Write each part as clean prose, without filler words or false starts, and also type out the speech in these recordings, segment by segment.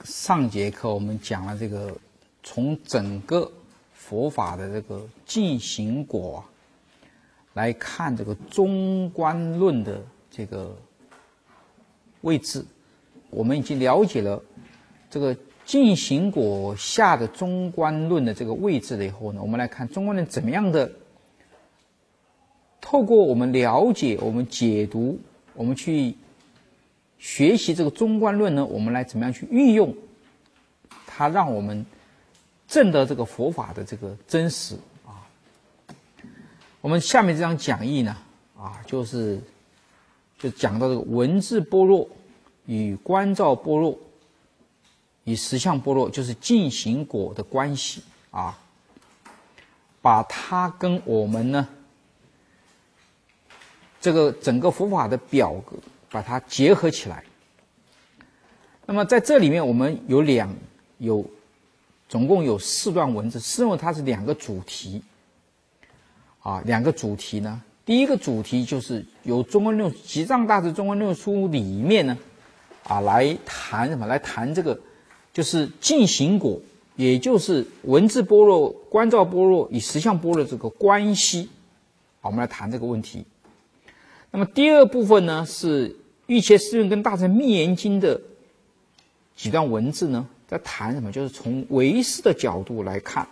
上节课我们讲了这个从整个佛法的这个进行果来看这个中观论的这个位置，我们已经了解了这个进行果下的中观论的这个位置了以后呢，我们来看中观论怎么样的透过我们了解、我们解读、我们去学习这个中观论呢，我们来怎么样去运用它，让我们证得这个佛法的这个真实啊。我们下面这张讲义呢就讲到这个文字般若与观照般若与实相般若，就是进行果的关系啊，把它跟我们呢这个整个佛法的表格把它结合起来。那么在这里面我们总共有4段文字，视为它是2个主题2个主题呢。第一个主题就是由中观论集藏大师中观论书里面呢来谈什么？来谈这个就是进行果，也就是文字般若、观照般若与实相般若这个关系我们来谈这个问题。那么第二部分呢，是瑜伽师论跟大乘密严经的几段文字呢，在谈什么？就是从唯识的角度来看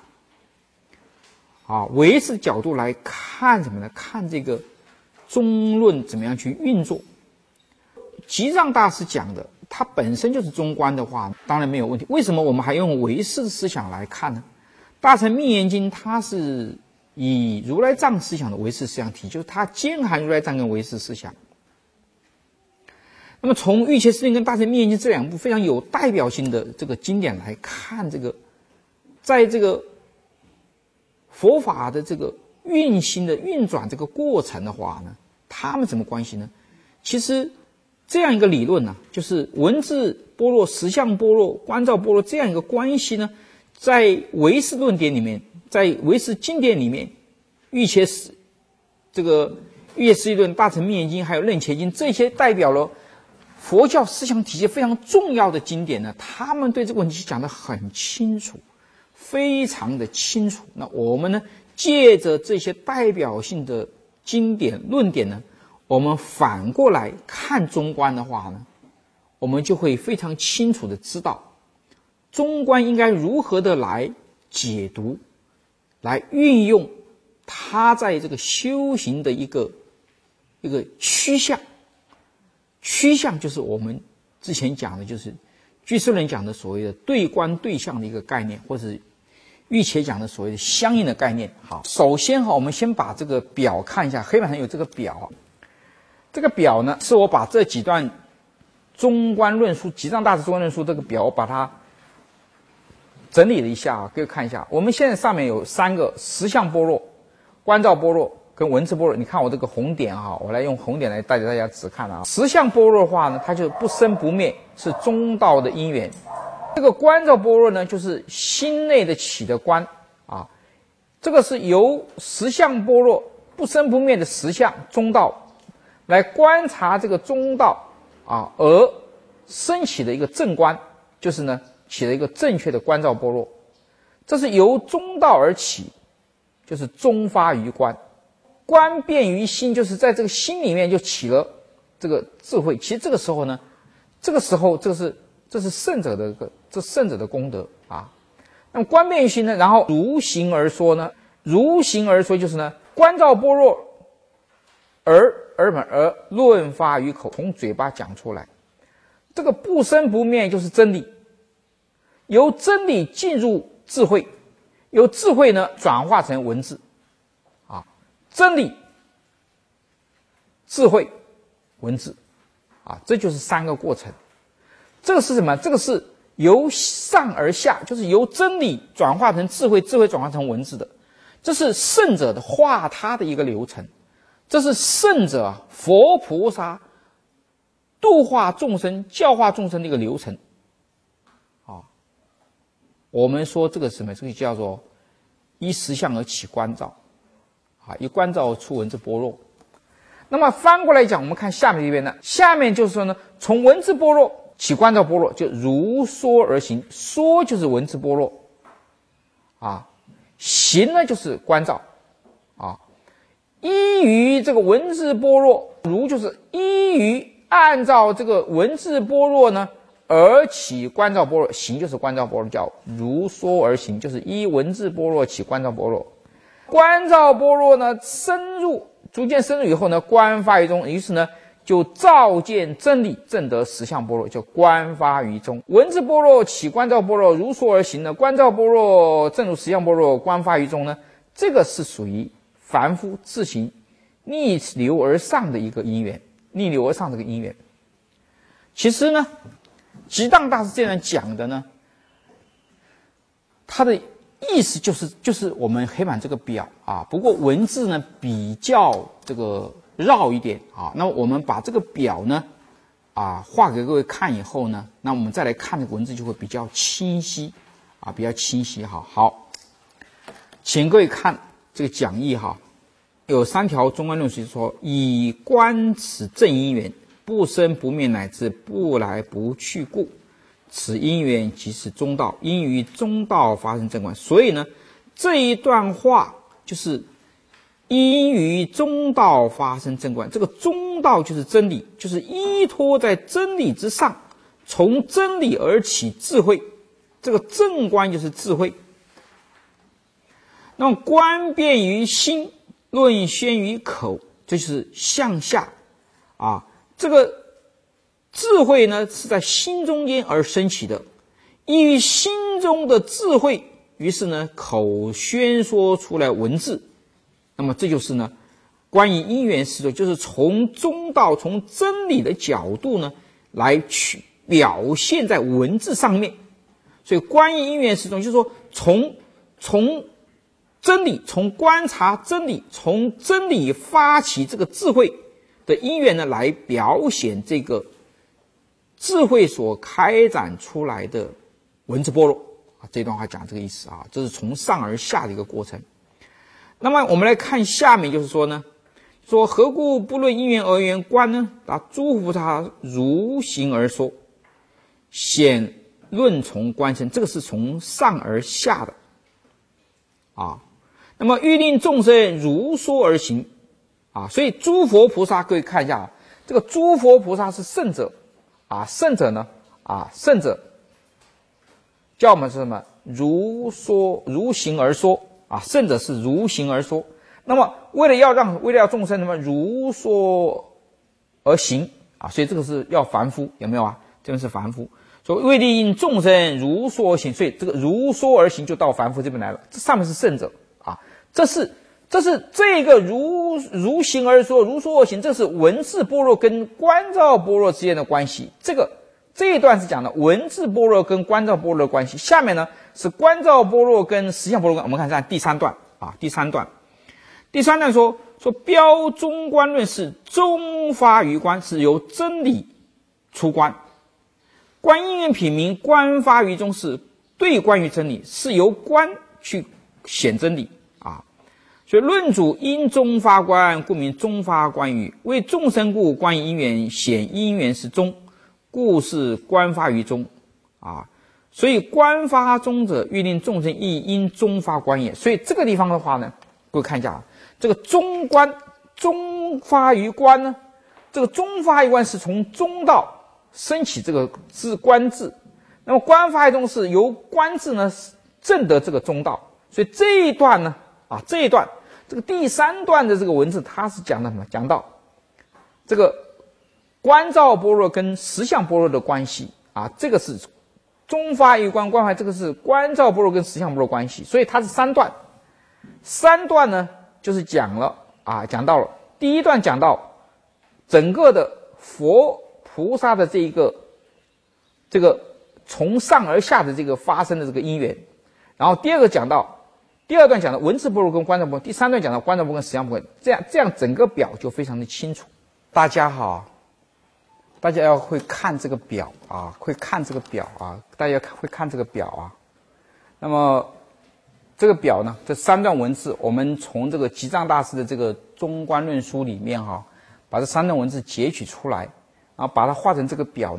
唯识角度来看什么呢？看这个中论怎么样去运作。集藏大师讲的它本身就是中观的话，当然没有问题。为什么我们还用唯识的思想来看呢？大乘密严经它是以如来藏思想的唯识思想体，就是它兼含如来藏跟唯识思想。那么从瑜伽师论跟大乘密严经这2部非常有代表性的这个经典来看，这个在这个佛法的这个运行的运转这个过程的话呢，它们怎么关系呢？其实这样一个理论呢，就是文字般若、实相般若、观照般若这样一个关系呢，在唯识论点里面，在唯识经典里面，瑜伽师论、大乘密严经还有楞伽经，这些代表了佛教思想体系非常重要的经典呢，他们对这个问题讲得很清楚，非常的清楚。那我们呢，借着这些代表性的经典论点呢，我们反过来看中观的话呢，我们就会非常清楚的知道中观应该如何的来解读，来运用它在这个修行的一个趋向。趋向就是我们之前讲的，就是居士论讲的所谓的对观对象的一个概念，或是瑜伽讲的所谓的相应的概念。好，首先我们先把这个表看一下，黑板上有这个表。这个表呢，是我把这几段中观论述、集藏大师中观论述这个表，我把它整理了一下各位看一下。我们现在上面有3个：实相般若、观照般若跟文字般若。你看我这个红点我来用红点来带着大家只看实相般若的话呢，它就不生不灭，是中道的因缘。这个观照般若呢，就是心内的起的观这个是由实相般若不生不灭的实相中道来观察这个中道而升起的一个正观，就是呢起了一个正确的观照般若。这是由中道而起，就是中发于观。观变于心，就是在这个心里面就起了这个智慧。其实这个时候呢，这是圣者的功德那么观变于心呢，然后如行而说呢，如行而说就是呢，观照般若而论发于口，从嘴巴讲出来。这个不生不灭就是真理，由真理进入智慧，由智慧呢转化成文字真理、智慧、文字这就是3个过程。这个是什么？这个是由上而下，就是由真理转化成智慧，智慧转化成文字的。这是圣者的化他的一个流程，这是圣者佛菩萨度化众生、教化众生的一个流程我们说这个什么？这个叫做依实相而起观照以观照出文字般若。那么翻过来讲，我们看下面这边呢，下面就是说呢，从文字般若起观照般若，就如说而行，说就是文字般若啊，行呢就是观照啊。依于这个文字般若，如就是依于按照这个文字般若呢而起观照般若，行就是观照般若，叫如说而行，就是依文字般若起观照般若。观照般若呢逐渐深入以后呢，观发于中，于是呢就照见真理，证得实相般若，就观发于中。文字般若起观照般若，如说而行呢，观照般若证入实相般若，观发于中呢，这个是属于凡夫自行逆流而上的一个因缘，逆流而上的一个因缘。其实呢，吉藏大师这样讲的呢，他的意思就是我们黑板这个表啊，不过文字呢比较这个绕一点啊。那么我们把这个表呢画给各位看以后呢，那我们再来看这个文字就会比较清晰啊，比较清晰哈。好，请各位看这个讲义哈，有3条中观论述说：以观此正因缘，不生不灭乃至不来不去故，此因缘即是中道，因于中道发生正观。所以呢，这一段话就是因于中道发生正观。这个中道就是真理，就是依托在真理之上，从真理而起智慧。这个正观就是智慧。那么观遍于心，论宣于口，这就是向下啊。这个智慧呢是在心中间而升起的，依于心中的智慧，于是呢口宣说出来文字。那么这就是呢关于因缘实说，就是从中道从真理的角度呢来去表现在文字上面。所以关于因缘实说就是说从真理，从观察真理，从真理发起这个智慧的因缘呢来表现这个智慧所开展出来的文字般若啊。这段话讲这个意思啊，这是从上而下的一个过程。那么我们来看下面，就是说呢，说何故不论因缘而言观呢？诸菩萨如行而说，显论从观身，这个是从上而下的啊。那么欲令众生如说而行啊，所以诸佛菩萨，各位看一下这个诸佛菩萨是圣者啊，圣者呢圣者叫我们是什么？如行而说啊，圣者是如行而说。那么为了要众生什么如说而行啊，所以这个是要凡夫，有没有啊？这个是凡夫。所以为令众生如说而行，所以这个如说而行就到凡夫这边来了。这上面是圣者啊，这是这个如行而说，如说而行，这是文字般若跟观照般若之间的关系。这一段是讲的文字般若跟观照般若的关系。下面呢是观照般若跟实相般若。我们看一下第3段啊，第3段说标中观论是中发于观，是由真理出观。观因缘品名，观发于中，是对观于真理，是由观去显真理啊。所以论主因中发观，故名中发观语。为众生故，观因缘显因缘是中，故是观发于中啊。所以观发中者，欲令众生亦因中发观也。所以这个地方的话呢，各位看一下这个中观中发于观呢，这个中发于观是从中道升起这个观字，那么观发于中是由观字呢证得这个中道。所以这一段呢这个第3段的这个文字，它是讲的什么？讲到这个观照般若跟实相般若的关系啊，这个是中发于观，观发这个是观照般若跟实相般若关系。所以它是3段呢就是讲到了第一段讲到整个的佛菩萨的这个从上而下的这个发生的这个因缘，然后第二段讲到文字般若跟观照般若，第3段讲到观照般若跟实相般若，这样整个表就非常的清楚。大家要会看这个表啊，大家会看这个表啊。那么这个表呢，这3段文字，我们从这个吉藏大师的这个中观论书里面把这3段文字截取出来，然后把它画成这个表呢，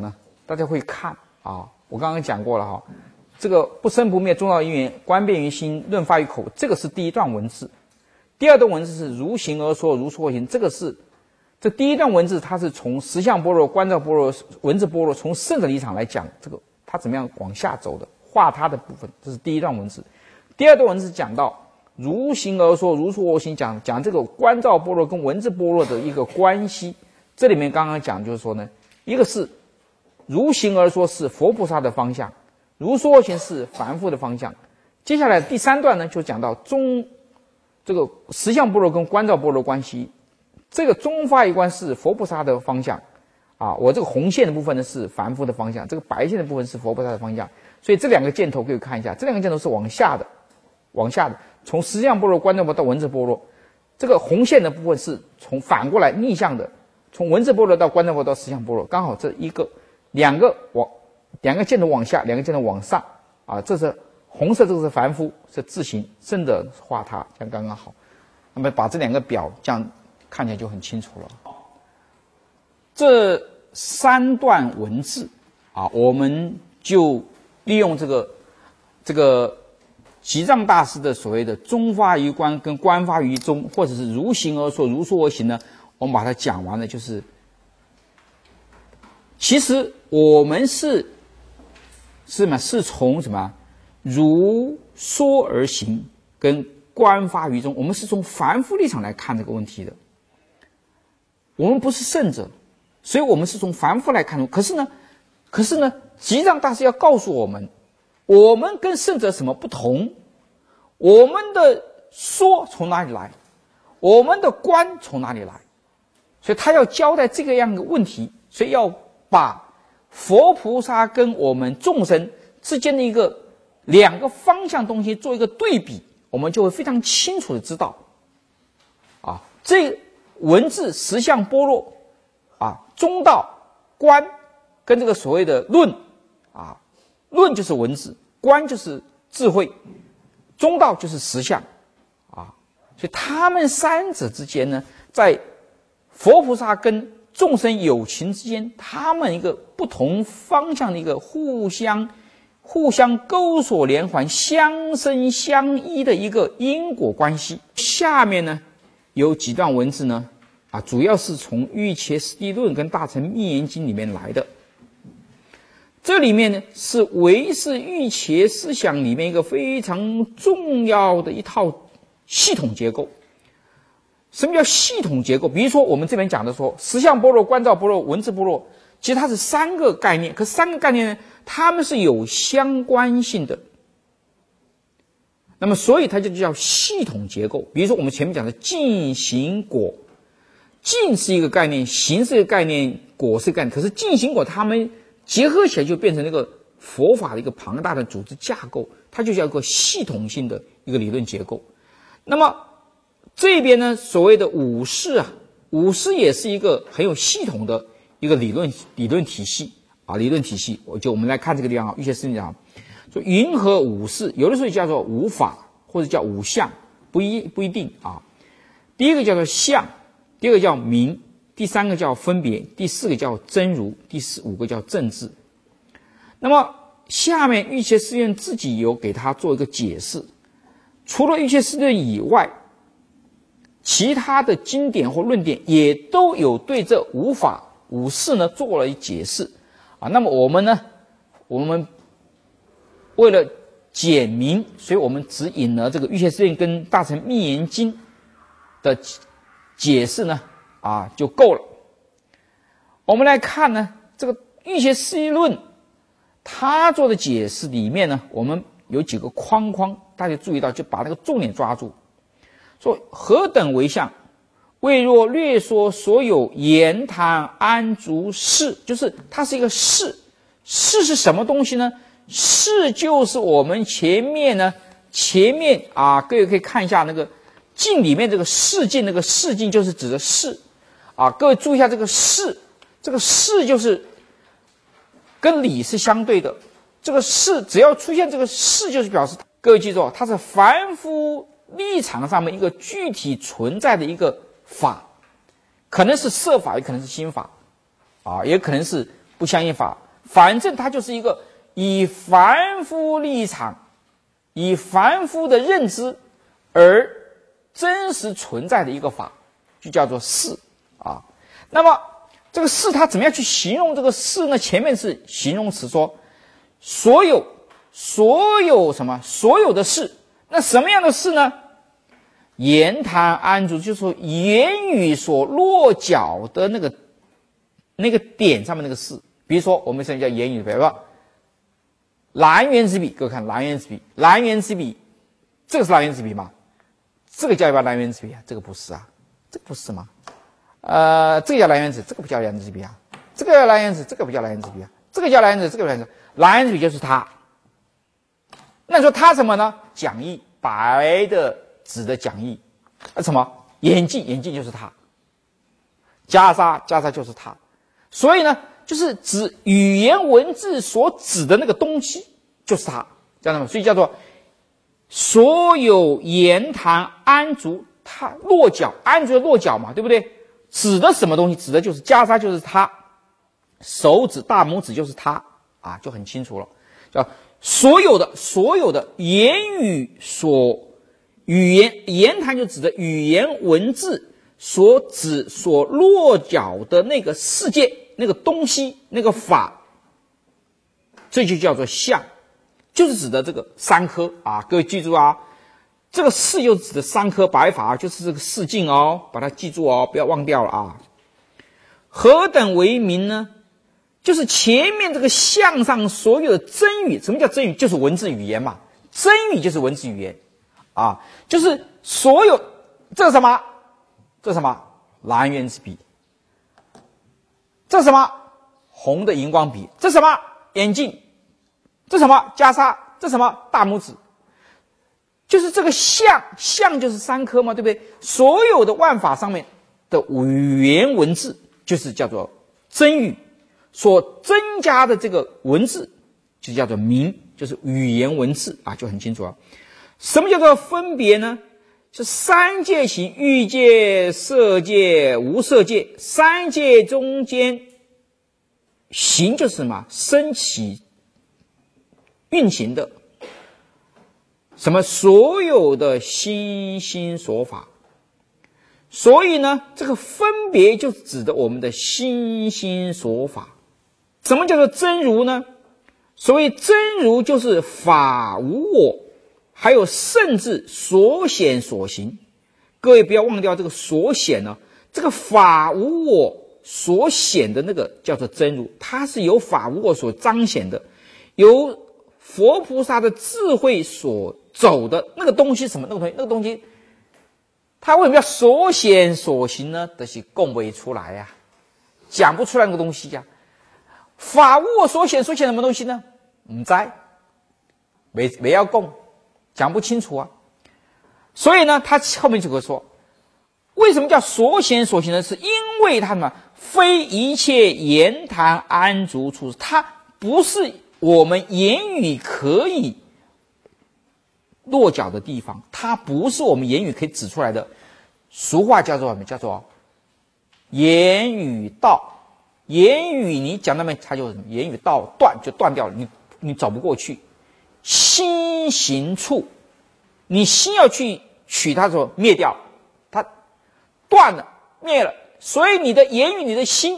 大家会看啊。我刚刚讲过了哈，这个不生不灭，终道因缘，观变于心，论发于口，这个是第一段文字。第二段文字是如行而说，如说而行，这第一段文字它是从实相般若、观照般若、文字般若，从圣者立场来讲这个它怎么样往下走的，画它的部分，这是第一段文字。第二段文字讲到如行而说，如说而行，讲这个观照般若跟文字般若的一个关系。这里面刚刚讲就是说呢，一个是如行而说是佛菩萨的方向，如说而行是凡夫的方向。接下来第三段呢，就讲到这个实相般若跟观照般若关系。这个中发一观是佛菩萨的方向啊，我这个红线的部分呢是凡夫的方向，这个白线的部分是佛菩萨的方向。所以这两个箭头可以看一下，这两个箭头是往下的，从实相般若、观照般若到文字般若。这个红线的部分是从反过来逆向的，从文字般若到观照般若到实相般若，刚好这两个箭头往下，两个箭头往上啊，这是红色，这个是凡夫，是自行，圣者画它，这样刚刚好。那么把这两个表这样看起来就很清楚了。这三段文字啊，我们就利用这个吉藏大师的所谓的中发于观跟观发于中，或者是如行而说，如说而行呢，我们把它讲完了。就是其实我们是从什么如说而行跟观发于中，我们是从凡夫立场来看这个问题的。我们不是圣者，所以我们是从凡夫来看。可是呢，吉藏大师要告诉我们，我们跟圣者什么不同？我们的说从哪里来？我们的观从哪里来？所以他要交代这个样的问题，所以要把佛菩萨跟我们众生之间的两个方向东西做一个对比，我们就会非常清楚的知道啊，这文字实相般若啊，中道观跟这个所谓的论啊，论就是文字，观就是智慧，中道就是实相啊，所以他们三者之间呢，在佛菩萨跟众生有情之间，他们一个不同方向的一个互相勾锁连环、相生相依的一个因果关系。下面呢有几段文字呢啊，主要是从《瑜伽师地论》跟《大乘密严经》里面来的。这里面呢是唯识瑜伽思想里面一个非常重要的一套系统结构。什么叫系统结构？比如说我们这边讲的说实相般若、观照般若、文字般若，其实它是三个概念，可三个概念呢，它们是有相关性的。那么所以它就叫系统结构。比如说我们前面讲的净行果，净是一个概念，行是一个概念，果是一个概念，可是净行果它们结合起来就变成那个佛法的一个庞大的组织架构，它就叫一个系统性的一个理论结构。那么这边呢，所谓的五识啊，五识也是一个很有系统的一个理论体系啊，理论体系。我们来看这个地方啊，一些事情讲说云何五识，有的时候叫做五法或者叫五相，不一定啊。第一个叫做相，第二个叫名，第三个叫分别，第四个叫真如，第五个叫正智。那么下面瑜伽师院自己有给他做一个解释，除了瑜伽师院以外，其他的经典或论点也都有对这五法五识呢做了解释啊。那么我们为了简明，所以我们只引了这个瑜伽师院跟大乘密严经的解释呢啊就够了。我们来看呢，这个瑜伽师论他做的解释里面呢，我们有几个框，大家注意到，就把那个重点抓住。说何等为相？未若略说所有言谈安住事，就是它是一个事。事是什么东西呢？事就是我们前面啊，各位可以看一下那个镜里面这个视镜，那个视镜就是指的事啊。各位注意一下这个事，这个事就是跟理是相对的。这个事只要出现这个事，就是表示各位记住，它是凡夫立场上面一个具体存在的一个法，可能是色法，也可能是心法啊，也可能是不相应法， 反正它就是一个以凡夫立场，以凡夫的认知而真实存在的一个法，就叫做事啊。那么这个事它怎么样去形容这个事呢？前面是形容词说所有什么所有的事，那什么样的事呢？言谈安住，就是说言语所落脚的那个点上面那个事。比如说我们现在叫言语，比如说蓝圆之笔，各位看蓝圆之笔，蓝圆之笔，这个是蓝圆之笔吗？这个叫不叫蓝圆之笔啊？这个不是啊，这个不是吗？这个叫蓝圆子，这个不叫蓝圆之笔啊。这个叫蓝圆子，这个不叫蓝圆之笔啊。这个叫蓝圆子，这个蓝圆子，蓝圆之笔就是它。那说它什么呢？讲义，白的纸的讲义，什么眼镜，眼镜就是它，袈裟，袈裟就是它。所以呢，就是指语言文字所指的那个东西就是它，知道吗？所以叫做所有言谈安住，它落脚，安住的落脚嘛，对不对？指的什么东西？指的就是袈裟，就是它，手指大拇指就是它啊，就很清楚了。叫所有的言语言谈就指的语言文字所落脚的那个世界，那个东西，那个法，这就叫做相，就是指的这个三科啊。各位记住啊，这个事又指的三科白法，就是这个四境哦，把它记住哦，不要忘掉了啊。何等为名呢？就是前面这个相上所有的真语。什么叫真语？就是文字语言嘛，真语就是文字语言啊，就是所有这是什么？这是什么？蓝圆之笔。这是什么？红的荧光笔。这是什么？眼镜。这是什么？袈裟。这是什么？大拇指。就是这个相就是三科嘛，对不对？所有的万法上面的语言文字就是叫做真语，所增加的这个文字就叫做名，就是语言文字啊，就很清楚了。什么叫做分别呢？是三界行，欲界、色界、无色界，三界中间行就是什么？升起运行的什么所有的心心所法。所以呢，这个分别就指的我们的心心所法。什么叫做真如呢？所谓真如就是法无我，还有甚至所显所行。各位不要忘掉这个所显呢，这个法无我所显的那个叫做真如，它是由法无我所彰显的，由佛菩萨的智慧所走的那个东西。什么那个东西它为什么要所显所行呢？就是供不出来呀，讲不出来那个东西呀。法无我所显什么东西呢？不知没要供，讲不清楚啊。所以呢，他后面就会说，为什么叫所显所行呢？是因为他们非一切言谈安住处，它不是我们言语可以落脚的地方，它不是我们言语可以指出来的。俗话叫做什么？叫做言语道。言语你讲那么，它就言语道断，就断掉了，你走不过去。心行处，你心要去取它的时候灭掉，它断了灭了，所以你的言语，你的心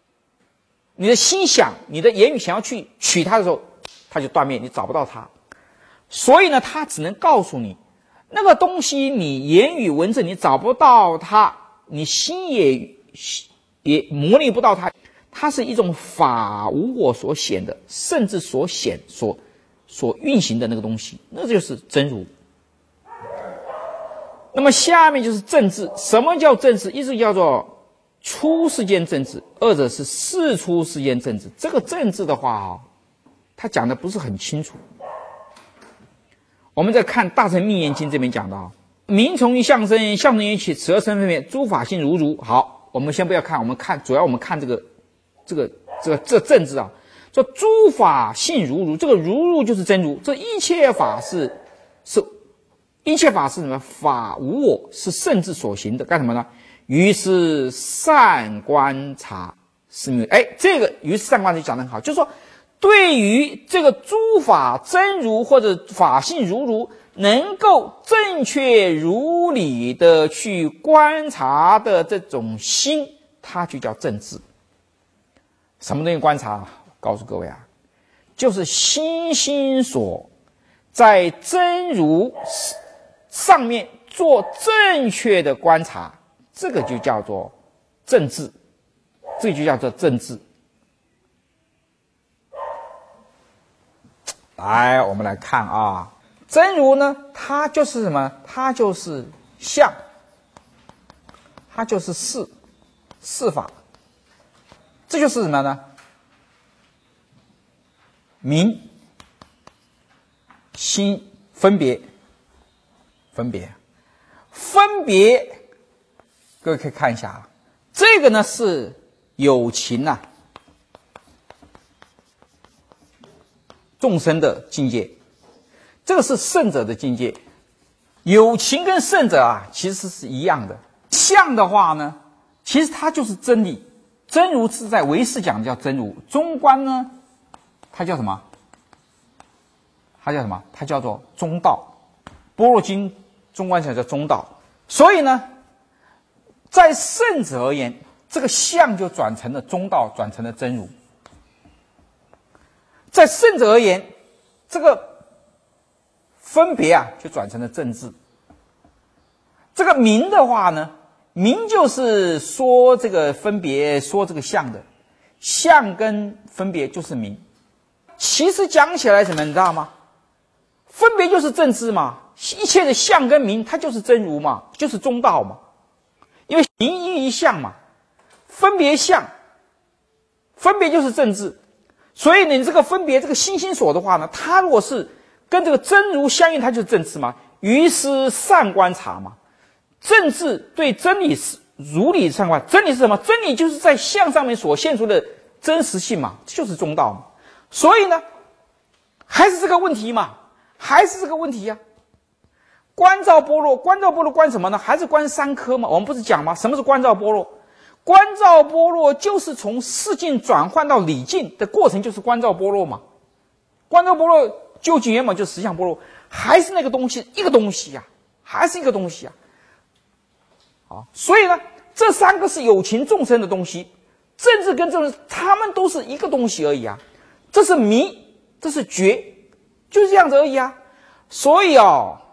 想，你的言语想要去取它的时候，它就断灭，你找不到它。所以呢，它只能告诉你那个东西，你言语文字你找不到它，你心也模拟不到它。它是一种法无我所显的，甚至所显所运行的那个东西，那就是真如。那么下面就是正智。什么叫正智？一是叫做出世间正智，二者是世出世间正智。这个正智的话他讲的不是很清楚。我们在看《大乘密严经》这边讲到，名从于相生，相从于起，此二生分别，诸法性如如。好，我们先不要看，主要我们看这正字啊，说诸法性如如，这个如如就是真如，这一切法是一切法是什么？法无我，是圣智所行的，干什么呢？于是善观察是没有。这个于是善观察就讲得很好，就是说对于这个诸法真如或者法性如如，能够正确如理的去观察的这种心，它就叫正智。什么东西观察？告诉各位啊，就是心心所在真如上面做正确的观察，这个就叫做正智，这就叫做正智。来，我们来看啊，真如呢，它就是什么？它就是相，它就是事法，这就是什么呢？名、心、分别，各位可以看一下啊，这个呢是有情啊，众生的境界，这个是圣者的境界。有情跟圣者啊，其实是一样的。相的话呢，其实它就是真理，真如自在，唯识讲的叫真如。中观呢，它叫什么？它叫做中道。般若经中观讲叫中道。所以呢，在圣者而言，这个相就转成了中道，转成了真如。在圣者而言，这个分别啊，就转成了正智。这个名的话呢，名就是说这个分别，说这个相的，相跟分别就是名。其实讲起来什么，你知道吗？分别就是正知嘛，一切的相跟名，它就是真如嘛，就是中道嘛。因为名依于相嘛，分别相，分别就是正知。所以你这个分别，这个心心所的话呢，它如果是跟这个真如相应，它就是正知嘛。于是善观察嘛，正智对真理是如理善观。真理是什么？真理就是在相上面所现出的真实性嘛，就是中道嘛。所以呢，还是这个问题嘛，还是这个问题呀。观照般若，观照般若观什么呢？还是观三科嘛。我们不是讲吗？什么是观照般若？观照般若就是从事境转换到理境的过程，就是观照般若嘛。观照般若究竟圆满就是实相般若，还是那个东西，一个东西呀，还是一个东西呀。好，所以呢，这三个是有情众生的东西，政治跟政治，他们都是一个东西而已啊。这是迷，这是觉，就是这样子而已啊。所以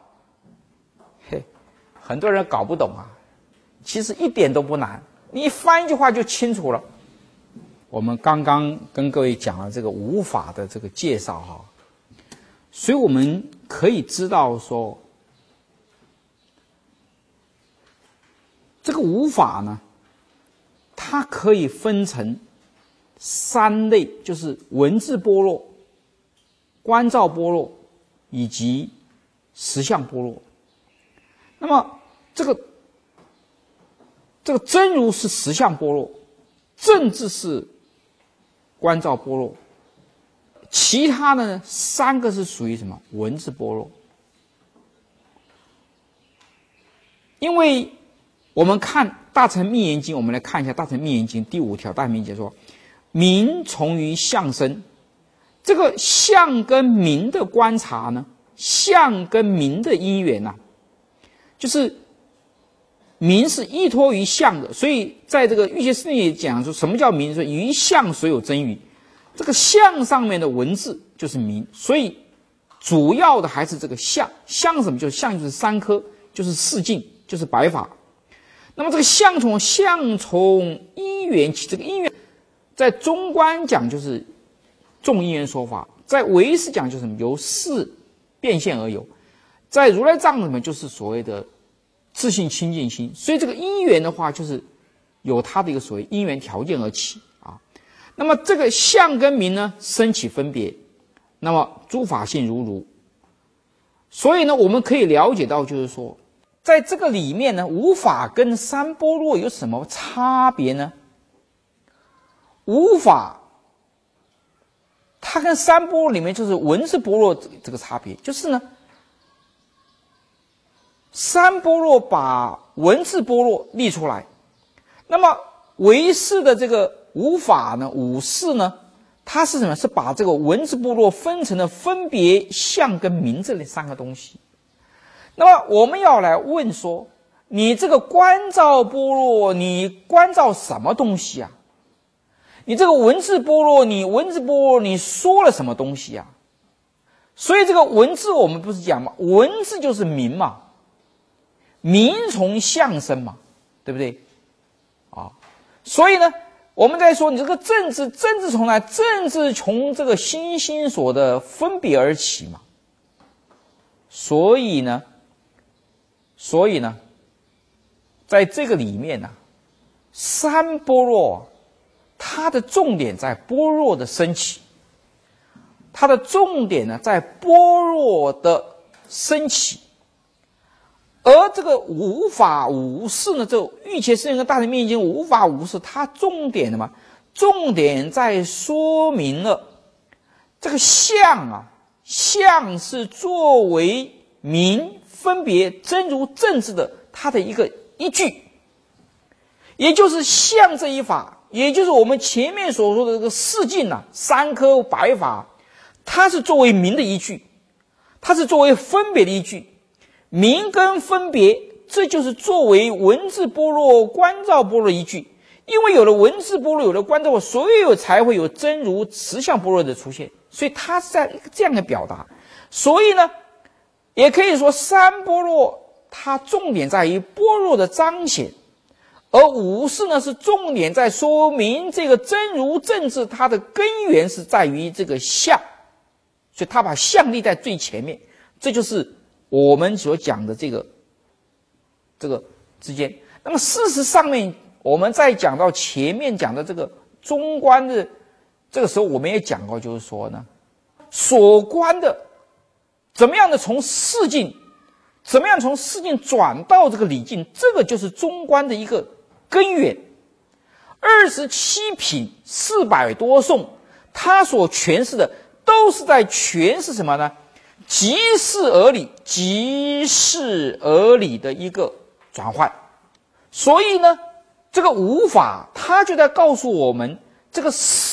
很多人搞不懂啊，其实一点都不难。你翻一句话就清楚了。我们刚刚跟各位讲了这个无法的这个介绍哈，所以我们可以知道说，这个无法呢，它可以分成三类，就是文字般若、观照般若以及实相般若。那么这个真如是实相般若，正智是观照般若，其他的呢三个是属于什么？文字般若。因为我们看大乘密严经，我们来看一下大乘密严经第5条，大乘密严经说：名从于相生。这个相跟名的观察呢，相跟名的因缘啊，就是名是依托于相的，所以在这个玉阶师也讲说，什么叫名？说于相所有真语，这个相上面的文字就是名，所以主要的还是这个相。相什么？就是相，就是三科，就是四境，就是百法。那么这个相从因缘起，这个因缘在中观讲就是众因缘说法，在唯识讲就是什么？由事变现而有，在如来藏什么？就是所谓的自性清净心。所以这个因缘的话，就是有它的一个所谓因缘条件而起啊。那么这个相跟名呢，生起分别，那么诸法性如如。所以呢，我们可以了解到，就是说，在这个里面呢，无法跟三般若有什么差别呢？无法，它跟三般若里面就是文字般若这个差别，就是呢，三般若把文字般若立出来，那么唯识的这个无法呢、五事呢， 它是什么？是把这个文字部落分成了分别、相跟名这3个东西。那么我们要来问说，你这个观照部落，你观照什么东西啊？你这个文字部落，你说了什么东西啊？所以这个文字我们不是讲吗？文字就是名嘛，名从相生嘛，对不对？啊，所以呢，我们在说你这个政治从哪？政治从这个心所的分别而起嘛。所以呢，在这个里面呢，三般若它的重点在般若的升起，它的重点呢在般若的升起，而这个无法无事呢，这欲切圣跟大乘密经无法无事，它重点的嘛，重点在说明了这个相啊，相是作为名分别真如正知的它的一个依据，也就是相这一法，也就是我们前面所说的这个四境啊，3颗白法，它是作为名的依据，它是作为分别的依据。名跟分别，这就是作为文字般若观照般若依据。因为有了文字般若，有了观照，所有才会有真如实相般若的出现，所以它是在这样的表达。所以呢，也可以说三般若它重点在于般若的彰显，而五事呢是重点在说明这个真如正知它的根源是在于这个相，所以它把相立在最前面，这就是我们所讲的这个之间。那么事实上面，我们在讲到前面讲的这个中观的这个时候，我们也讲过，就是说呢，所观的怎么样的从事境，怎么样从事境转到这个理境，这个就是中观的一个根源。27品400多颂，它所诠释的都是在诠释什么呢？即事而理，即事而理的一个转换。所以呢，这个无法它就在告诉我们，这个事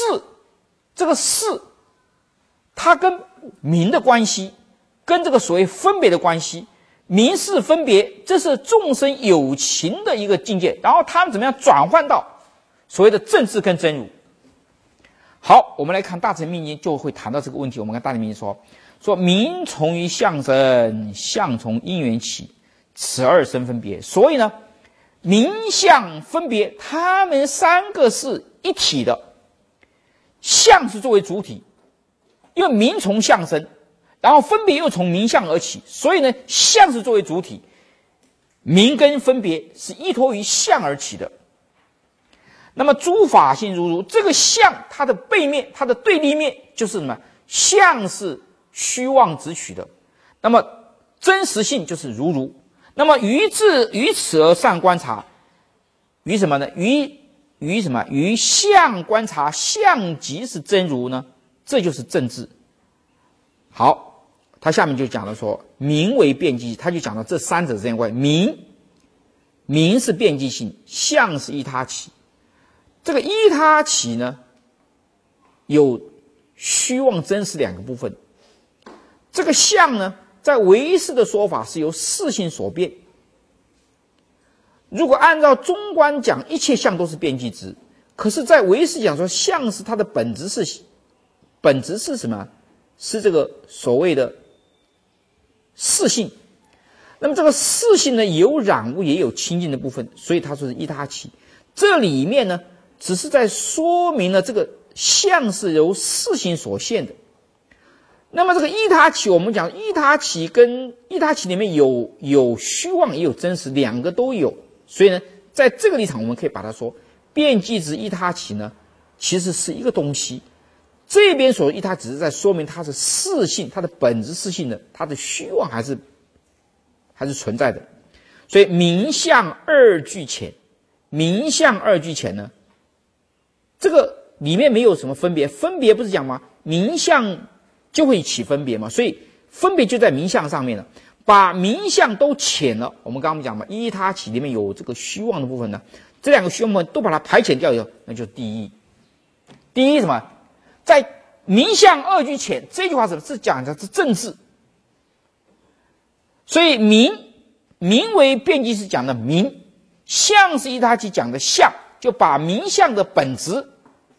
它跟名的关系，跟这个所谓分别的关系，名事分别，这是众生有情的一个境界，然后他们怎么样转换到所谓的正知跟真如。好，我们来看大乘密经就会谈到这个问题。我们看大乘密经说名从于相生，相从因缘起，此二生分别。所以呢，名相分别它们3个是一体的，相是作为主体，因为名从相生，然后分别又从名相而起，所以呢，相是作为主体，名跟分别是依托于相而起的。那么诸法性如如，这个相它的背面，它的对立面就是什么？相是虚妄执取的，那么真实性就是如如。那么于此而上观察，于什么呢？于什么？于相观察，相即是真如呢？这就是正知。好，他下面就讲了说，名为遍计，他就讲到这3者之间关系。名是遍计性，相是依他起。这个依他起呢，有虚妄真实2个部分。这个相呢，在唯识的说法是由事性所变。如果按照中观讲，一切相都是遍计之，可是在唯识讲说，相是它的本质是什么？是这个所谓的事性。那么这个事性呢，有染污也有清净的部分，所以他说是依他起。这里面呢，只是在说明了这个相是由事性所现的。那么这个依他起，我们讲依他起跟依他起里面有虚妄也有真实，2个都有。所以呢，在这个立场，我们可以把它说，遍计之依他起呢，其实是一个东西。这边所依他只是在说明它是事性，它的本质事性的，它的虚妄还是存在的。所以名相二俱全，名相二俱全呢，这个里面没有什么分别，分别不是讲吗？名相就会起分别嘛，所以分别就在名相上面了。把名相都遣了，我们刚刚讲嘛，依他起里面有这个虚妄的部分呢，这2个虚妄部分都把它排遣掉以后，那就是第一什么？ 在名相二居前这句话是讲的是政治，所以名为辩机是讲的名，相是一他起讲的相，就把名相的本质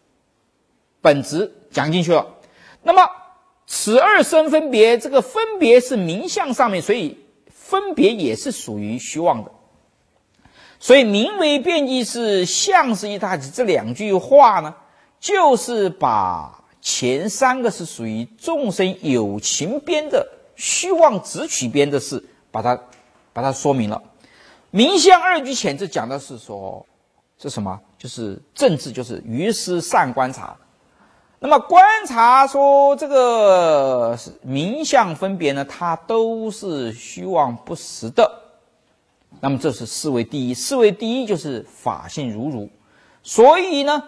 讲进去了。那么此二生分别，这个分别是名相上面，所以分别也是属于虚妄的。所以名为辩机是相是一他起这两句话呢，就是把前三个是属于众生有情边的虚妄执取边的事，把它说明了。名相二居前这讲的是说是什么？就是政治，就是于是善观察。那么观察说这个名相分别呢，它都是虚妄不实的。那么这是四为第一，四为第一就是法性如如。所以呢，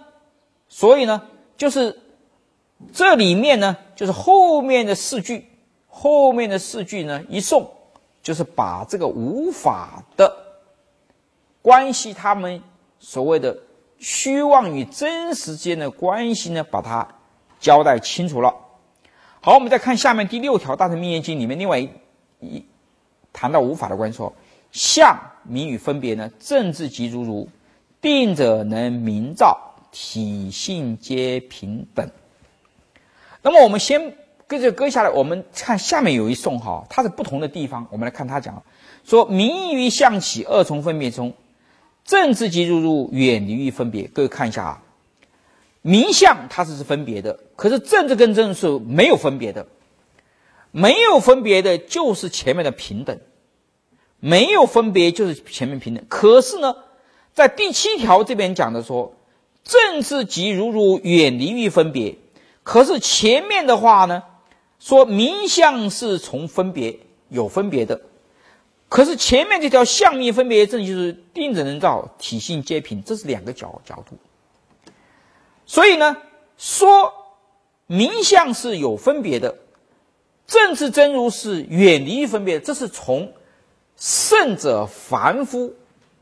就是这里面呢，就是后面的四句呢一诵，就是把这个无法的关系，他们所谓的虚妄与真实之间的关系呢，把它交代清楚了。好，我们再看下面第6条大乘密严经里面另外一谈到无法的关系，说相名与分别呢，政治即如如，定者能明照，体性皆平等。那么我们先跟着搁下来，我们看下面有一颂哈，它是不同的地方，我们来看它讲说名于相起二重分别中，政治即如如，远离于分别。各位看一下啊，名相它是分别的，可是政治跟政治是没有分别的，没有分别的就是前面的平等，没有分别就是前面平等。可是呢，在第7条这边讲的说，政治即如如，远离于分别。可是前面的话呢，说名相是从分别有分别的，可是前面这条相名分别正就是定者能照，体性皆平，这是两个角度。所以呢，说名相是有分别的，政治真如是远离于分别的，这是从圣者凡夫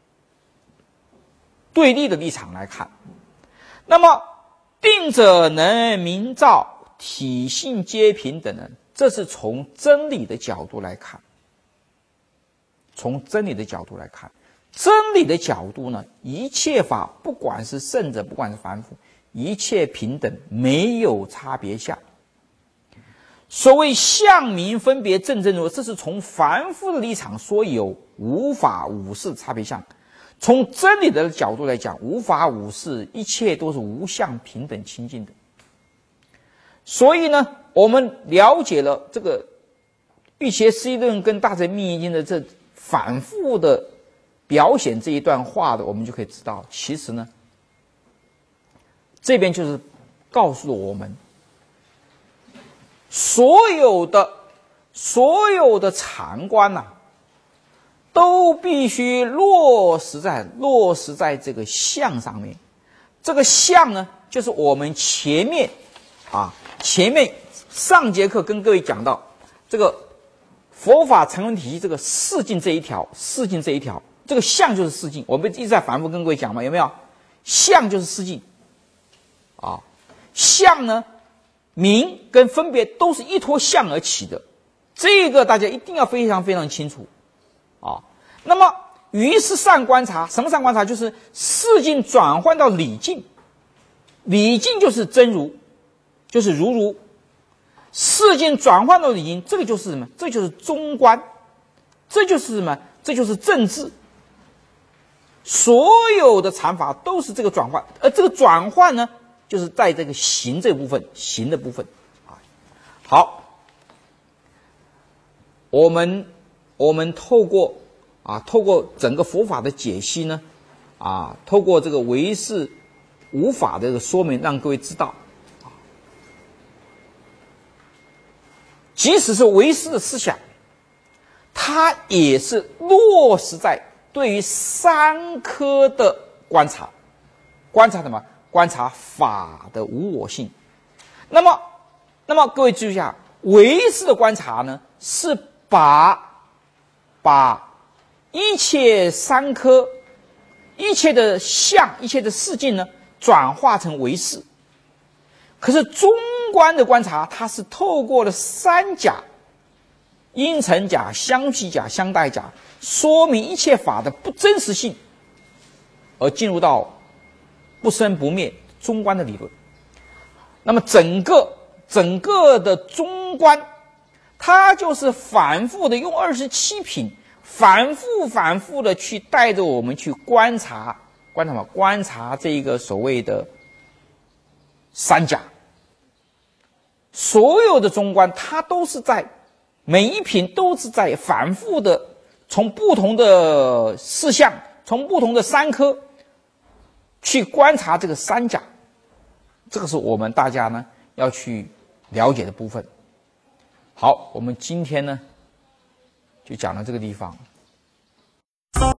对立的立场来看。那么定者能明照，体性皆平等呢，这是从真理的角度来看。从真理的角度来看，真理的角度呢，一切法不管是圣者不管是凡夫，一切平等，没有差别相。所谓相名分别正真如，这是从凡夫的立场说有无法无事差别相。从真理的角度来讲，无法无事，一切都是无相平等清净的。所以呢，我们了解了这个瑜伽师地论跟大乘密严经的这反复的表现这一段话的，我们就可以知道，其实呢，这边就是告诉我们，所有的禅观呐，都必须落实在这个相上面。这个相呢，就是我们前面上节课跟各位讲到这个佛法禅论体系这个四境这一条，这个相就是四境。我们一直在反复跟各位讲嘛，有没有？相就是四境啊，相呢，名跟分别都是依托相而起的，这个大家一定要非常非常清楚啊。那么于是善观察，什么善观察？就是四境转换到理境，理境就是真如，就是如如。四境转换到理境，这个就是什么？这就是中观，这就是什么？这就是政治。所有的禅法都是这个转换，而这个转换呢，就是在这个行这部分，行的部分啊。好，我们透过整个佛法的解析呢，透过这个唯识无法的这个说明，让各位知道，即使是唯识的思想，它也是落实在对于三科的观察什么？观察法的无我性。那么各位注意一下，唯识的观察呢，是把一切三科、一切的相、一切的事境呢，转化成唯识。 可是中观的观察，它是透过了三假：因乘假、相继假、相待假，说明一切法的不真实性，而进入到不生不灭中观的理论。那么整个的中观，它就是反复的用27品，反复的去带着我们去观察什么？观察这个所谓的三假。所有的中观，它都是在每一品都是在反复的从不同的事项，从不同的三科去观察这个三假。这个是我们大家呢要去了解的部分。好，我们今天呢就讲到这个地方。